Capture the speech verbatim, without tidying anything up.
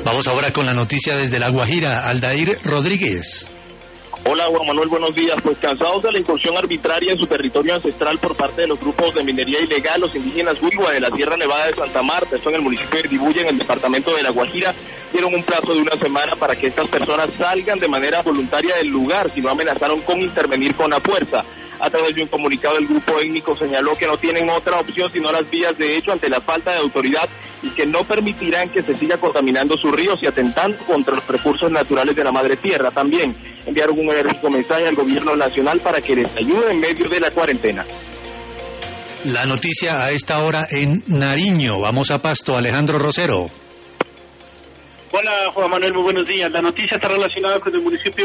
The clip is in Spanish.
Vamos ahora con la noticia desde La Guajira. Aldair Rodríguez. Hola Juan Manuel, buenos días. Pues cansados de la incursión arbitraria en su territorio ancestral por parte de los grupos de minería ilegal, los indígenas Huigua de la Sierra Nevada de Santa Marta, esto en el municipio de Dibuya, en el departamento de La Guajira, dieron un plazo de una semana para que estas personas salgan de manera voluntaria del lugar, si no amenazaron con intervenir con la fuerza. A través de un comunicado, el grupo étnico señaló que no tienen otra opción sino las vías de hecho ante la falta de autoridad y que no permitirán que se siga contaminando sus ríos y atentando contra los recursos naturales de la madre tierra. También enviaron un enérgico mensaje al gobierno nacional para que les ayude en medio de la cuarentena. La noticia a esta hora en Nariño. Vamos a Pasto, Alejandro Rosero. Hola Juan Manuel, muy buenos días. La noticia está relacionada con el municipio